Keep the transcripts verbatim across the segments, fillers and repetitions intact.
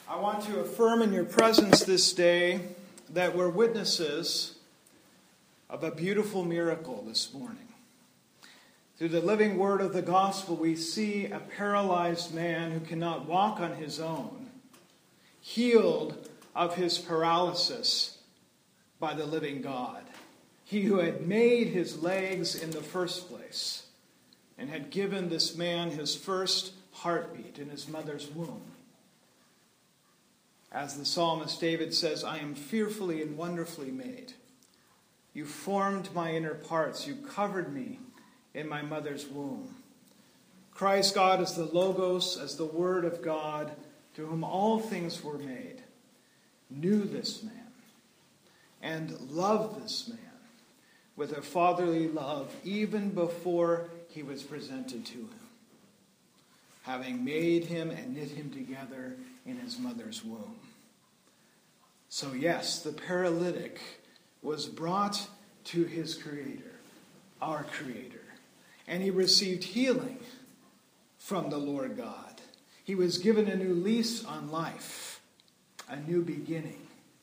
I want to affirm in your presence this day that we're witnesses of a beautiful miracle this morning. Through the living word of the gospel, we see a paralyzed man who cannot walk on his own, healed of his paralysis by the living God. He who had made his legs in the first place and had given this man his first heartbeat in his mother's womb. As the psalmist David says, I am fearfully and wonderfully made. You formed my inner parts. You covered me in my mother's womb. Christ God as the Logos, as the Word of God, to whom all things were made, knew this man and loved this man with a fatherly love even before he was presented to him, having made him and knit him together in his mother's womb. So yes, the paralytic was brought to his Creator, our Creator, and he received healing from the Lord God. He was given a new lease on life, a new beginning.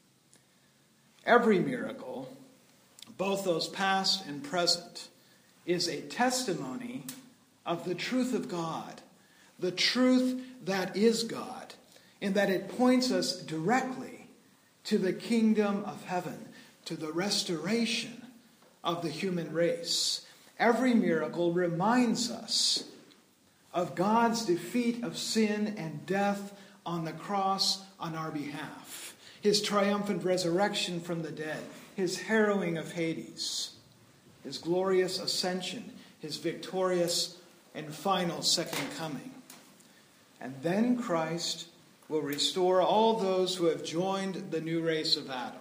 Every miracle, both those past and present, is a testimony of the truth of God, the truth that is God, in that it points us directly to the kingdom of heaven, to the restoration of the human race. Every miracle reminds us of God's defeat of sin and death on the cross on our behalf, his triumphant resurrection from the dead, his harrowing of Hades, his glorious ascension, his victorious and final second coming. And then Christ will restore all those who have joined the new race of Adam.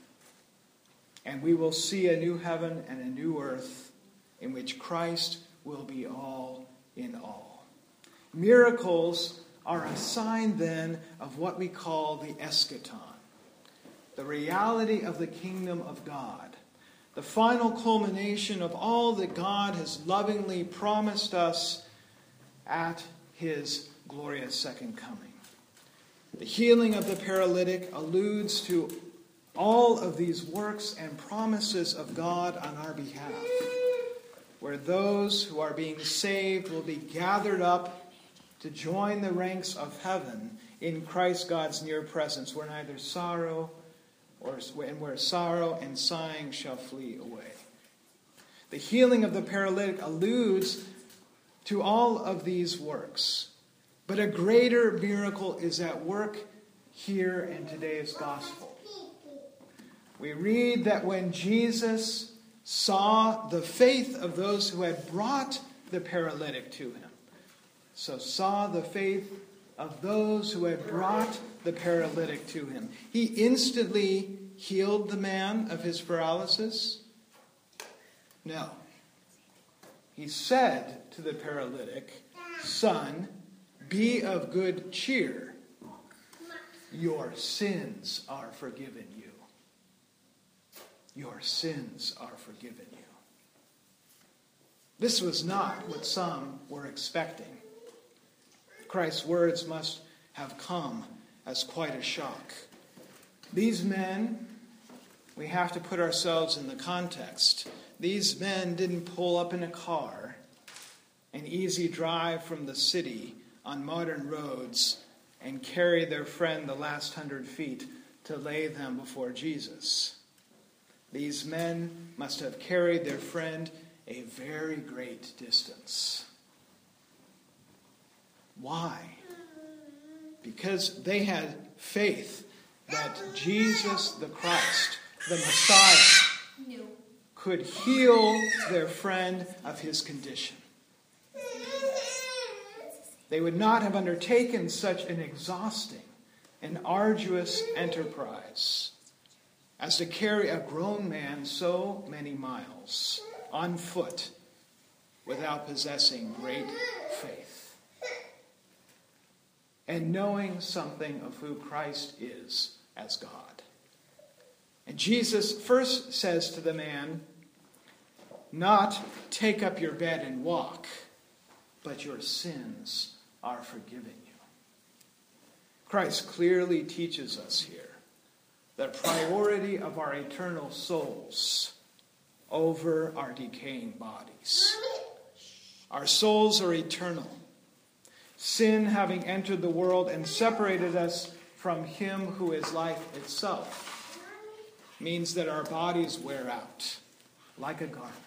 And we will see a new heaven and a new earth in which Christ will be all in all. Miracles are a sign then of what we call the eschaton, the reality of the kingdom of God, the final culmination of all that God has lovingly promised us at his glorious second coming. The healing of the paralytic alludes to all of these works and promises of God on our behalf, where those who are being saved will be gathered up to join the ranks of heaven in Christ God's near presence, where neither sorrow or and where sorrow and sighing shall flee away. The healing of the paralytic alludes to all of these works. But a greater miracle is at work here in today's gospel. We read that when Jesus saw the faith of those who had brought the paralytic to him, so saw the faith of those who had brought the paralytic to him, he instantly healed the man of his paralysis? No. He said to the paralytic, Son, be of good cheer. Your sins are forgiven you. Your sins are forgiven you. This was not what some were expecting. Christ's words must have come as quite a shock. These men, we have to put ourselves in the context. These men didn't pull up in a car, an easy drive from the city on modern roads, and carry their friend the last hundred feet to lay them before Jesus. These men must have carried their friend a very great distance. Why? Because they had faith that Jesus the Christ, the Messiah, could heal their friend of his condition. They would not have undertaken such an exhausting and arduous enterprise as to carry a grown man so many miles on foot without possessing great faith and knowing something of who Christ is as God. And Jesus first says to the man, not take up your bed and walk, but your sins are forgiven you. Christ clearly teaches us here the priority of our eternal souls over our decaying bodies. Our souls are eternal. Sin, having entered the world and separated us from him who is life itself, means that our bodies wear out like a garment.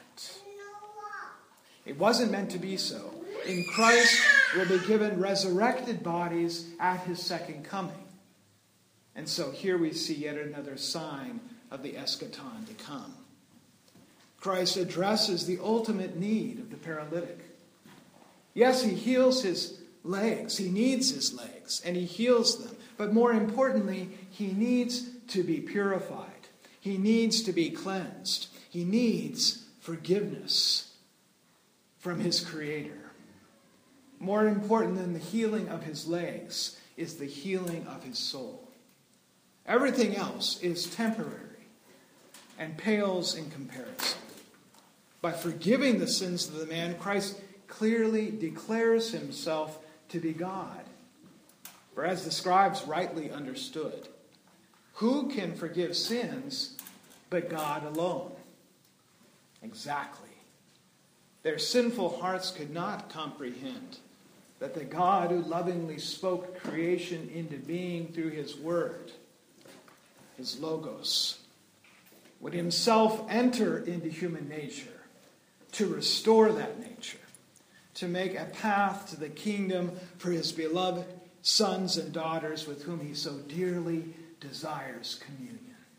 It wasn't meant to be so. In Christ, we'll be given resurrected bodies at his second coming. And so here we see yet another sign of the eschaton to come. Christ addresses the ultimate need of the paralytic. Yes, he heals his legs. He needs his legs, and he heals them. But more importantly, he needs to be purified. He needs to be cleansed. He needs forgiveness from his Creator. More important than the healing of his legs is the healing of his soul. Everything else is temporary and pales in comparison. By forgiving the sins of the man, Christ clearly declares himself to be God. For as the scribes rightly understood, who can forgive sins but God alone? Exactly. Their sinful hearts could not comprehend that the God who lovingly spoke creation into being through his word, his logos, would himself enter into human nature to restore that nature, to make a path to the kingdom for his beloved sons and daughters with whom he so dearly desires communion.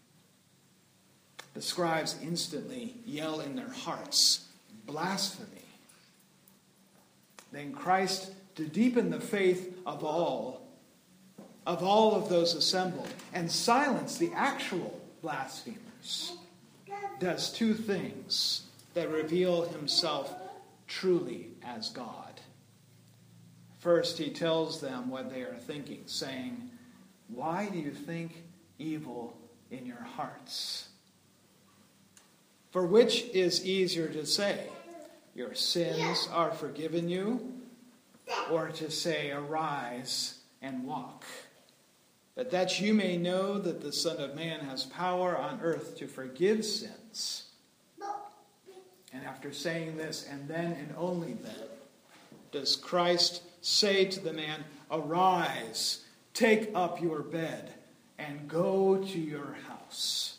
The scribes instantly yell in their hearts, blasphemy. Then Christ, to deepen the faith of all, of all of those assembled, and silence the actual blasphemers, does two things that reveal himself truly as God. First, he tells them what they are thinking, saying, "Why do you think evil in your hearts? For which is easier to say, your sins are forgiven you, or to say, arise and walk? But that you may know that the Son of Man has power on earth to forgive sins." And after saying this, and then and only then, does Christ say to the man, "Arise, take up your bed, and go to your house."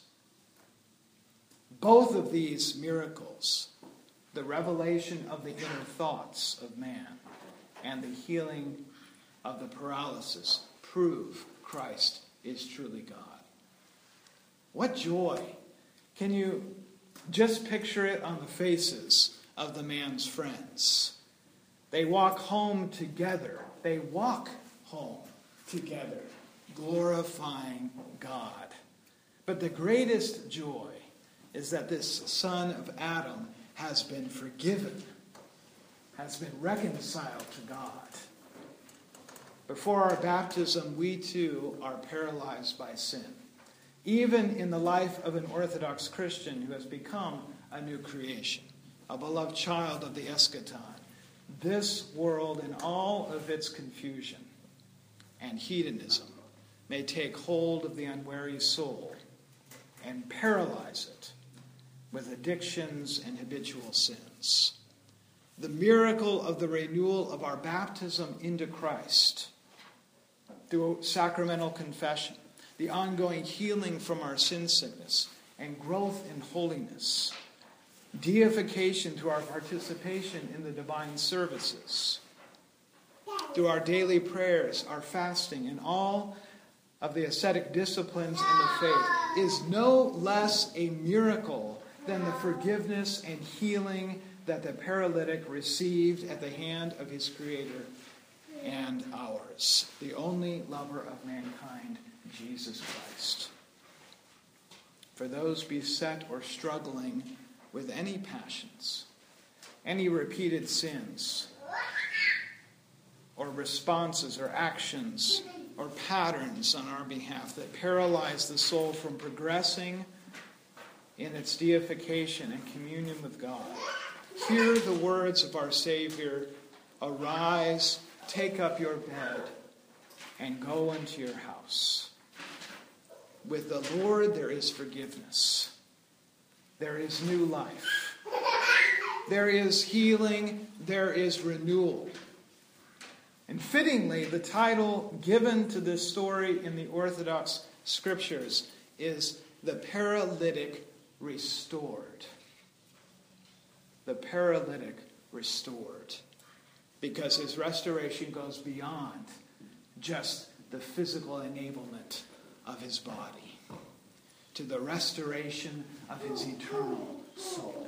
Both of these miracles, the revelation of the inner thoughts of man and the healing of the paralysis, prove Christ is truly God. What joy! Can you just picture it on the faces of the man's friends? They walk home together. They walk home together, glorifying God. But the greatest joy is that this son of Adam has been forgiven, has been reconciled to God. Before our baptism, we too are paralyzed by sin. Even in the life of an Orthodox Christian who has become a new creation, a beloved child of the eschaton, this world in all of its confusion and hedonism may take hold of the unwary soul and paralyze it with addictions and habitual sins. The miracle of the renewal of our baptism into Christ through sacramental confession, the ongoing healing from our sin sickness, and growth in holiness, deification through our participation in the divine services, through our daily prayers, our fasting, and all of the ascetic disciplines in the faith, is no less a miracle than the forgiveness and healing that the paralytic received at the hand of his Creator and ours, the only lover of mankind, Jesus Christ. For those beset or struggling with any passions, any repeated sins, or responses or actions or patterns on our behalf that paralyze the soul from progressing in its deification and communion with God, hear the words of our Savior, "Arise, take up your bed, and go into your house. With the Lord there is forgiveness. There is new life. There is healing. There is renewal. And fittingly, the title given to this story in the Orthodox Scriptures is The Paralytic Restored. The Paralytic Restored. Because his restoration goes beyond just the physical enablement of his body to the restoration of his eternal soul.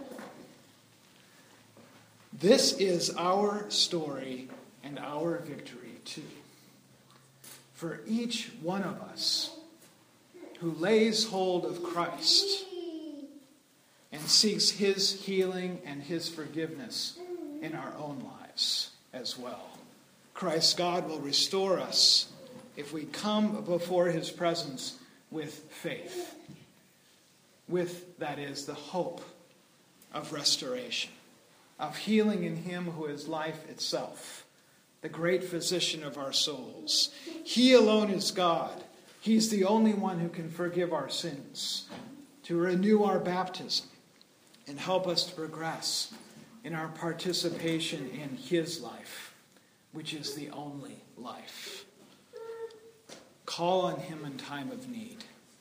This is our story and our victory too. For each one of us who lays hold of Christ and seeks his healing and his forgiveness in our own lives as well. Christ God will restore us if we come before his presence with faith. With, that is, the hope of restoration, of healing in him who is life itself, the great physician of our souls. He alone is God. He's the only one who can forgive our sins, to renew our baptism, and help us to progress in our participation in his life, which is the only life. Call on him in time of need.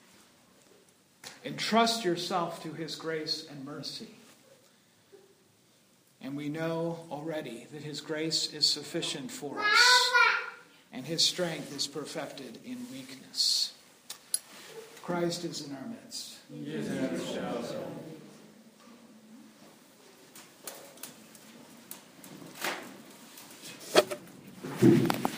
Entrust yourself to his grace and mercy. And we know already that his grace is sufficient for us, and his strength is perfected in weakness. Christ is in our midst. He is in our midst.